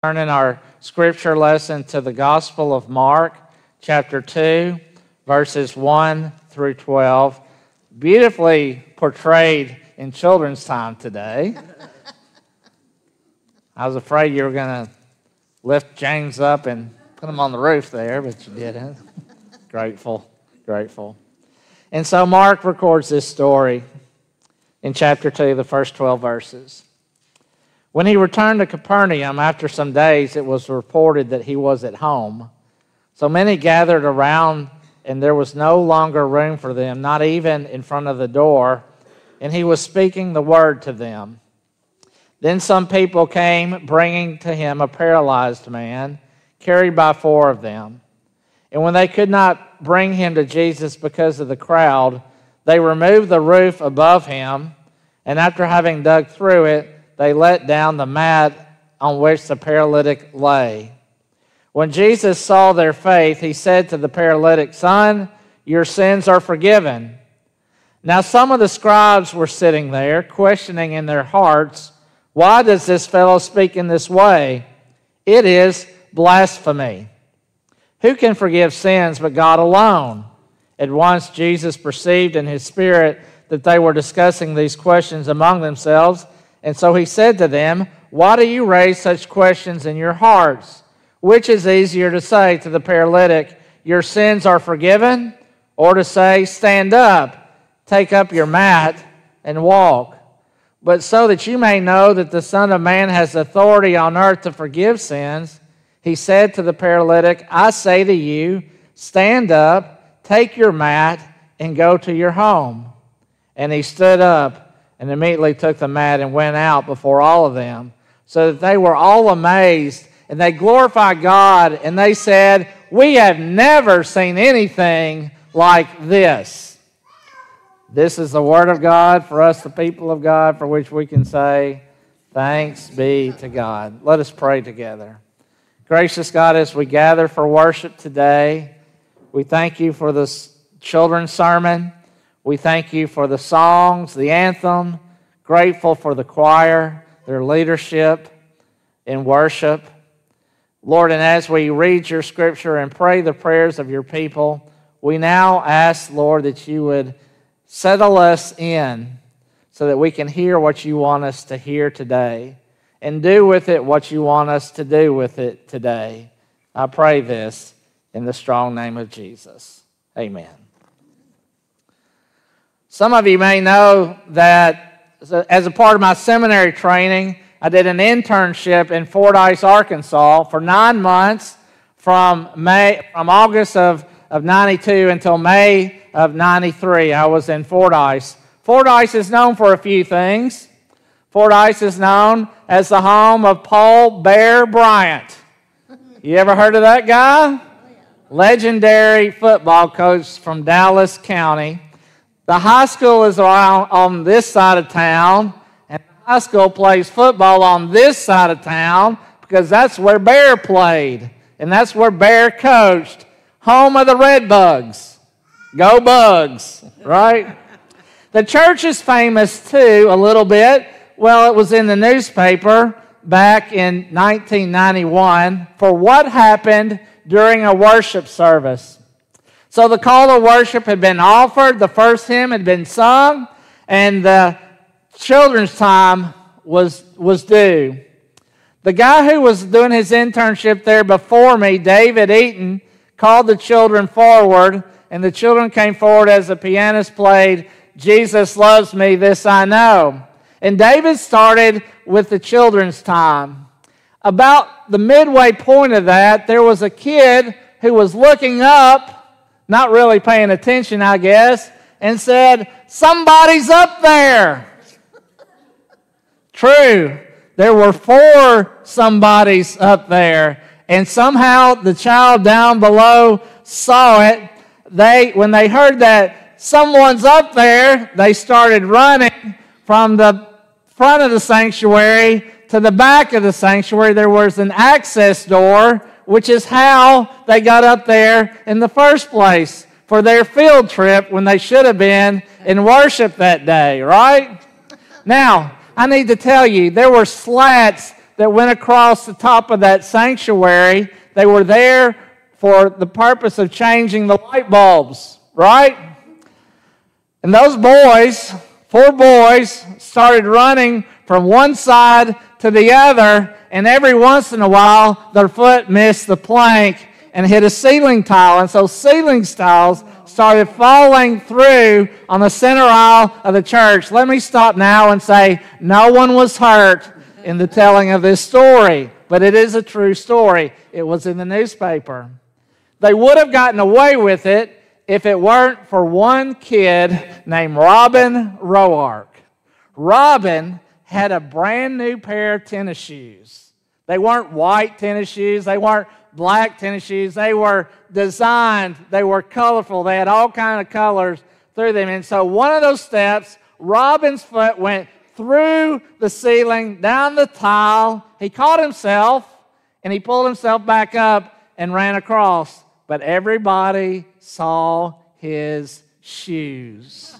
Turning our scripture lesson to the Gospel of Mark, chapter 2, verses 1 through 12. Beautifully portrayed in children's time today. I was afraid you were going to lift James up and put him on the roof there, but you didn't. Grateful. And so Mark records this story in chapter 2, the first 12 verses. When he returned to Capernaum after some days, it was reported that he was at home. So many gathered around, and there was no longer room for them, not even in front of the door, and he was speaking the word to them. Then some people came, bringing to him a paralyzed man, carried by 4 of them. And when they could not bring him to Jesus because of the crowd, they removed the roof above him, and after having dug through it, they let down the mat on which the paralytic lay. When Jesus saw their faith, he said to the paralytic, "Son, your sins are forgiven." Now some of the scribes were sitting there, questioning in their hearts, "Why does this fellow speak in this way? It is blasphemy. Who can forgive sins but God alone?" At once Jesus perceived in his spirit that they were discussing these questions among themselves, and so he said to them, "Why do you raise such questions in your hearts? Which is easier to say to the paralytic, 'Your sins are forgiven,' or to say, 'Stand up, take up your mat, and walk'? But so that you may know that the Son of Man has authority on earth to forgive sins," he said to the paralytic, "I say to you, stand up, take your mat, and go to your home." And he stood up and immediately took the mat and went out before all of them, so that they were all amazed, and they glorified God, and they said, "We have never seen anything like this." This is the word of God for us, the people of God, for which we can say, thanks be to God. Let us pray together. Gracious God, as we gather for worship today, we thank you for this children's sermon. We thank you for the songs, the anthem, grateful for the choir, their leadership in worship. Lord, and as we read your scripture and pray the prayers of your people, we now ask, Lord, that you would settle us in so that we can hear what you want us to hear today and do with it what you want us to do with it today. I pray this in the strong name of Jesus. Amen. Some of you may know that as a part of my seminary training, I did an internship in Fordyce, Arkansas for 9 months from August of 92 until May of 93. I was in Fordyce. Fordyce is known for a few things. Fordyce is known as the home of Paul Bear Bryant. You ever heard of that guy? Legendary football coach from Dallas County. The high school is on this side of town, and the high school plays football on this side of town because that's where Bear played, and that's where Bear coached. Home of the Red Bugs. Go Bugs, right? The church is famous too, a little bit. Well, it was in the newspaper back in 1991 for what happened during a worship service. So the call to worship had been offered, the first hymn had been sung, and the children's time was due. The guy who was doing his internship there before me, David Eaton, called the children forward, and the children came forward as the pianist played, "Jesus Loves Me, This I Know." And David started with the children's time. About the midway point of that, there was a kid who was looking up, not really paying attention, I guess, and said, "Somebody's up there." True. There were 4 somebodies up there, and somehow the child down below saw it. When they heard that someone's up there, they started running from the front of the sanctuary to the back of the sanctuary. There was an access door, which is how they got up there in the first place for their field trip when they should have been in worship that day, right? Now, I need to tell you, there were slats that went across the top of that sanctuary. They were there for the purpose of changing the light bulbs, right? And those boys, 4 boys, started running from one side to the other, and every once in a while, their foot missed the plank and hit a ceiling tile. And so ceiling tiles started falling through on the center aisle of the church. Let me stop now and say, no one was hurt in the telling of this story, but it is a true story. It was in the newspaper. They would have gotten away with it if it weren't for one kid named Robin Roark. Robin had a brand new pair of tennis shoes. They weren't white tennis shoes. They weren't black tennis shoes. They were designed. They were colorful. They had all kinds of colors through them. And so one of those steps, Robin's foot went through the ceiling, down the tile. He caught himself, and he pulled himself back up and ran across. But everybody saw his shoes.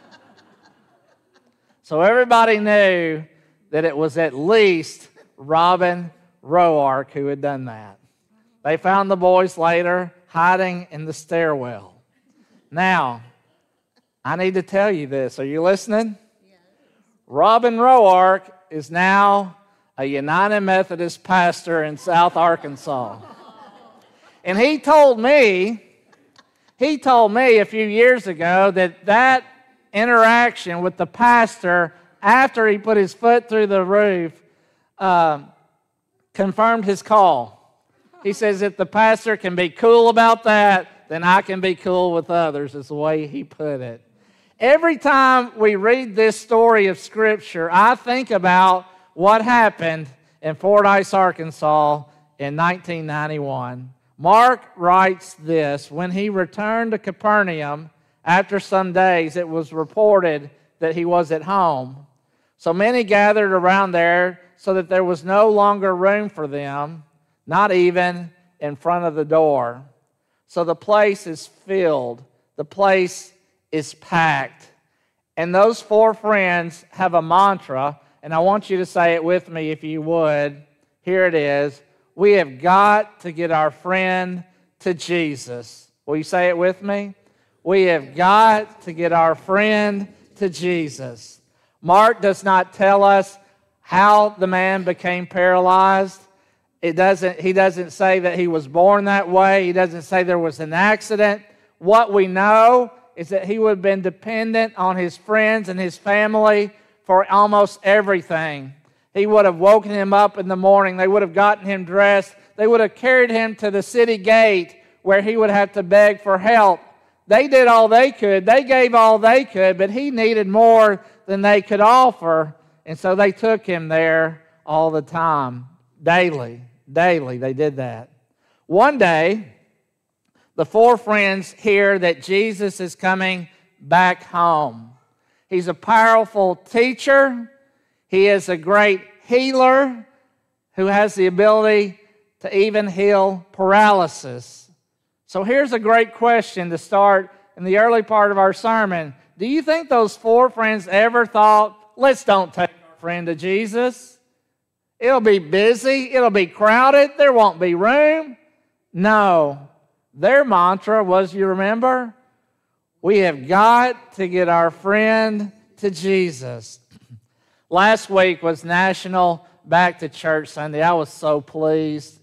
So everybody knew that it was at least Robin Roark who had done that. They found the boys later hiding in the stairwell. Now, I need to tell you this. Are you listening? Yes. Robin Roark is now a United Methodist pastor in South Arkansas. And he told me a few years ago that interaction with the pastor after he put his foot through the roof confirmed his call. He says, if the pastor can be cool about that, then I can be cool with others, is the way he put it. Every time we read this story of Scripture, I think about what happened in Fordyce, Arkansas in 1991. Mark writes this: when he returned to Capernaum after some days, it was reported that he was at home. So many gathered around there so that there was no longer room for them, not even in front of the door. So the place is filled. The place is packed. And those 4 friends have a mantra, and I want you to say it with me if you would. Here it is. We have got to get our friend to Jesus. Will you say it with me? We have got to get our friend to Jesus. Mark does not tell us how the man became paralyzed. He doesn't say that he was born that way. He doesn't say there was an accident. What we know is that he would have been dependent on his friends and his family for almost everything. He would have woken him up in the morning. They would have gotten him dressed. They would have carried him to the city gate where he would have to beg for help. They did all they could. They gave all they could, but he needed more than they could offer. And so they took him there all the time, daily. They did that. One day, the 4 friends hear that Jesus is coming back home. He's a powerful teacher. He is a great healer who has the ability to even heal paralysis. So here's a great question to start in the early part of our sermon. Do you think those 4 friends ever thought, let's don't take our friend to Jesus? It'll be busy. It'll be crowded. There won't be room. No. Their mantra was, you remember? We have got to get our friend to Jesus. Last week was National Back to Church Sunday. I was so pleased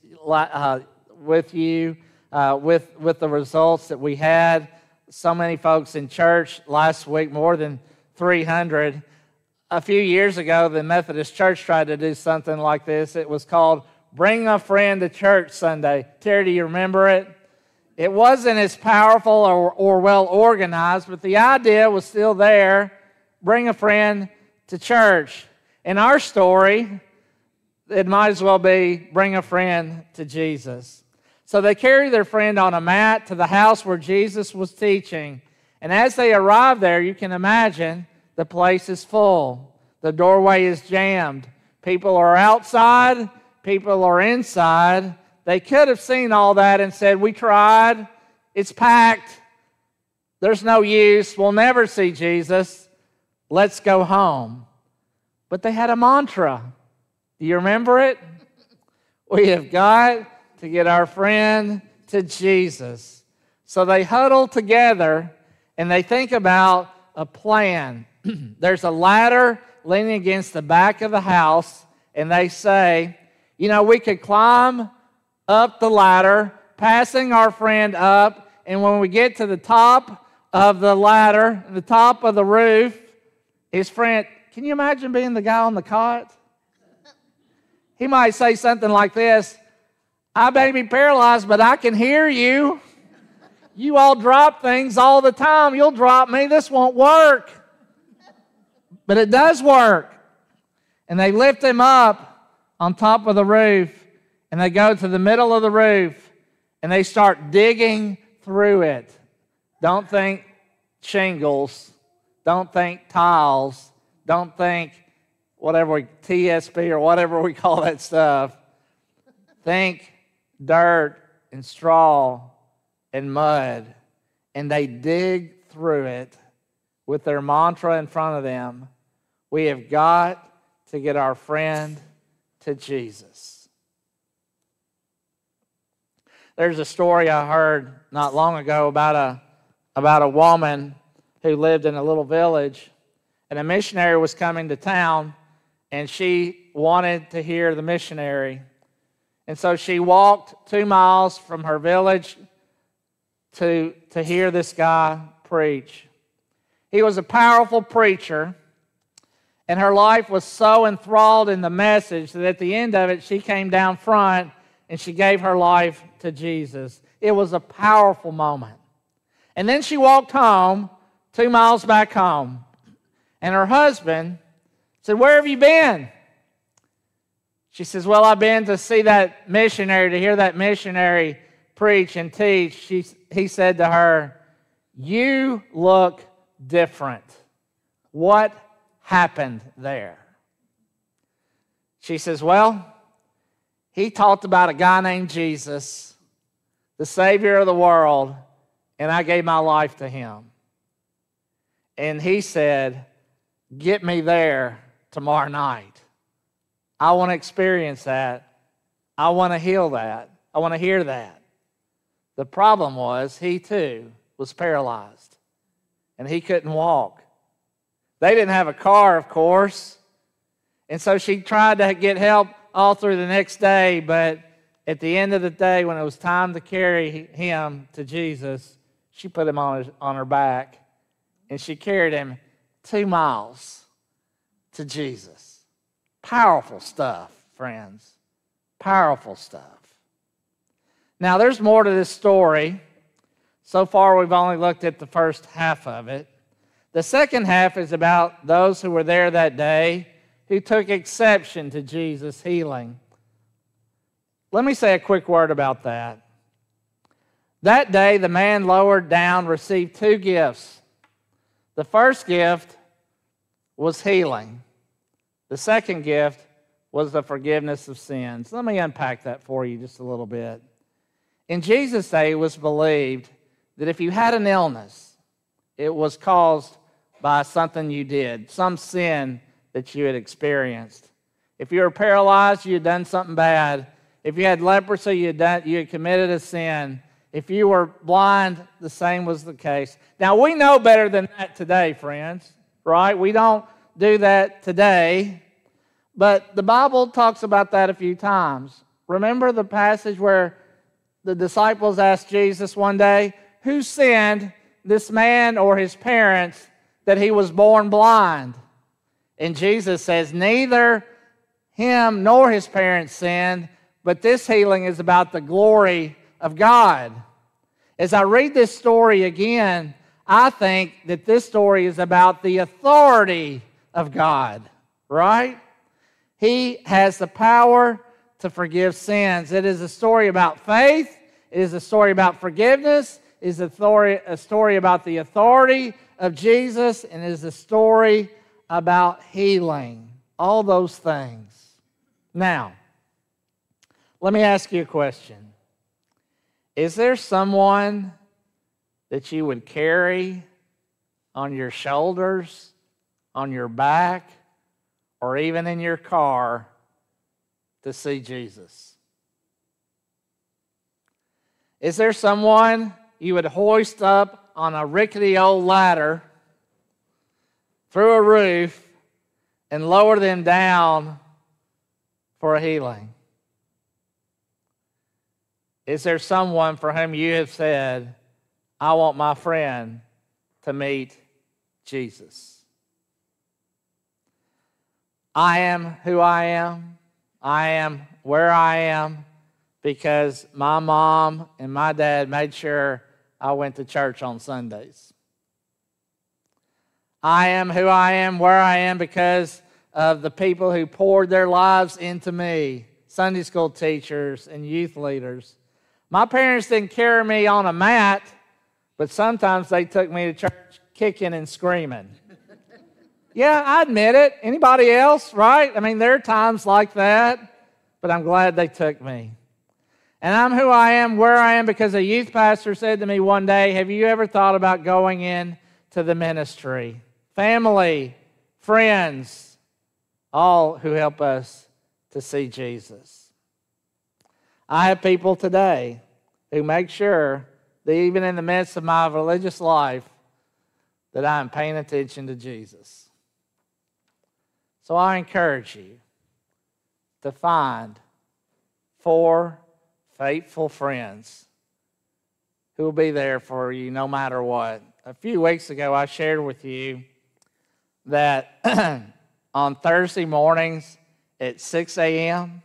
with you, with the results that we had. So many folks in church last week, more than 300. A few years ago, the Methodist Church tried to do something like this. It was called Bring a Friend to Church Sunday. Terry, do you remember it? It wasn't as powerful or well organized, but the idea was still there. Bring a friend to church. In our story, it might as well be bring a friend to Jesus. So they carry their friend on a mat to the house where Jesus was teaching. And as they arrive there, you can imagine the place is full. The doorway is jammed. People are outside. People are inside. They could have seen all that and said, we tried. It's packed. There's no use. We'll never see Jesus. Let's go home. But they had a mantra. Do you remember it? We have got to get our friend to Jesus. So they huddle together and they think about a plan. There's a ladder leaning against the back of the house, and they say, we could climb up the ladder, passing our friend up, and when we get to the top of the ladder, the top of the roof, his friend, can you imagine being the guy on the cot? He might say something like this, I may be paralyzed, but I can hear you. You all drop things all the time. You'll drop me. This won't work. But it does work. And they lift him up on top of the roof, and they go to the middle of the roof, and they start digging through it. Don't think shingles. Don't think tiles. Don't think TSP or whatever we call that stuff. Think dirt and straw and mud. And they dig through it with their mantra in front of them. We have got to get our friend to Jesus. There's a story I heard not long ago about a woman who lived in a little village, and a missionary was coming to town, and she wanted to hear the missionary. And so she walked 2 miles from her village to hear this guy preach. He was a powerful preacher, and her life was so enthralled in the message that at the end of it, she came down front and she gave her life to Jesus. It was a powerful moment. And then she walked home, 2 miles back home, and her husband said, "Where have you been?" She says, "Well, I've been to see that missionary, to hear that missionary preach and teach." He said to her, "You look different. What happened there?" She says, "Well, he talked about a guy named Jesus, the Savior of the world, and I gave my life to him. And he said, get me there tomorrow night. I want to experience that. I want to heal that. I want to hear that." The problem was he too was paralyzed, and he couldn't walk. They didn't have a car, of course, and so she tried to get help all through the next day, but at the end of the day, when it was time to carry him to Jesus, she put him on her back, and she carried him 2 miles to Jesus. Powerful stuff, friends. Powerful stuff. Now, there's more to this story. So far, we've only looked at the first half of it. The second half is about those who were there that day who took exception to Jesus' healing. Let me say a quick word about that. That day, the man lowered down received 2 gifts. The first gift was healing. The second gift was the forgiveness of sins. Let me unpack that for you just a little bit. In Jesus' day, it was believed that if you had an illness, it was caused by something you did, some sin that you had experienced. If you were paralyzed, you had done something bad. If you had leprosy, you had committed a sin. If you were blind, the same was the case. Now, we know better than that today, friends, right? We don't do that today, but the Bible talks about that a few times. Remember the passage where the disciples asked Jesus one day, who sinned, this man or his parents, that he was born blind? And Jesus says, neither him nor his parents sinned, but this healing is about the glory of God. As I read this story again, I think that this story is about the authority of God, right? He has the power to forgive sins. It is a story about faith. It is a story about forgiveness. It is a story about the authority of Jesus, and it is a story about healing. All those things. Now, let me ask you a question. Is there someone that you would carry on your shoulders, on your back, or even in your car to see Jesus? Is there someone you would hoist up on a rickety old ladder through a roof and lower them down for a healing? Is there someone for whom you have said, I want my friend to meet Jesus? I am who I am. I am where I am because my mom and my dad made sure I went to church on Sundays. I am who I am, where I am because of the people who poured their lives into me, Sunday school teachers and youth leaders. My parents didn't carry me on a mat, but sometimes they took me to church kicking and screaming. Yeah, I admit it. Anybody else, right? I mean, there are times like that, but I'm glad they took me. And I'm who I am, where I am, because a youth pastor said to me one day, have you ever thought about going in to the ministry? Family, friends, all who help us to see Jesus. I have people today who make sure that even in the midst of my religious life, that I am paying attention to Jesus. So I encourage you to find 4 faithful friends who will be there for you no matter what. A few weeks ago, I shared with you that on Thursday mornings at 6 a.m.,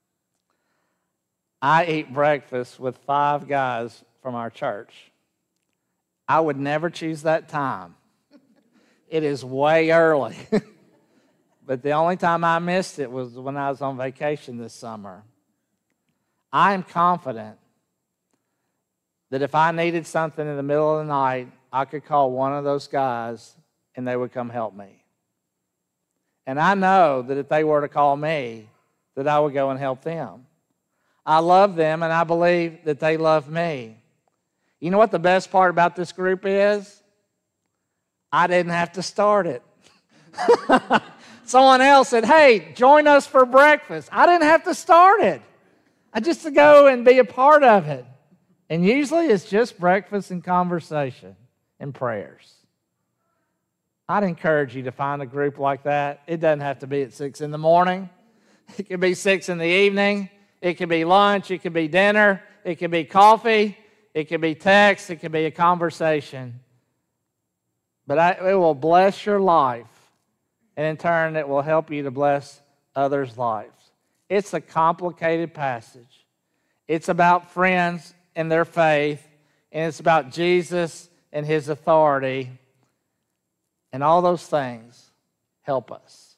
I eat breakfast with 5 guys from our church. I would never choose that time. It is way early. But the only time I missed it was when I was on vacation this summer. I am confident that if I needed something in the middle of the night, I could call one of those guys and they would come help me. And I know that if they were to call me, that I would go and help them. I love them and I believe that they love me. You know what the best part about this group is? I didn't have to start it. Someone else said, hey, join us for breakfast. I didn't have to start it. I just to go and be a part of it. And usually it's just breakfast and conversation and prayers. I'd encourage you to find a group like that. It doesn't have to be at 6 in the morning. It could be 6 in the evening. It could be lunch. It could be dinner. It could be coffee. It could be text. It could be a conversation. But it will bless your life. And in turn, it will help you to bless others' lives. It's a complicated passage. It's about friends and their faith, and it's about Jesus and his authority, and all those things help us.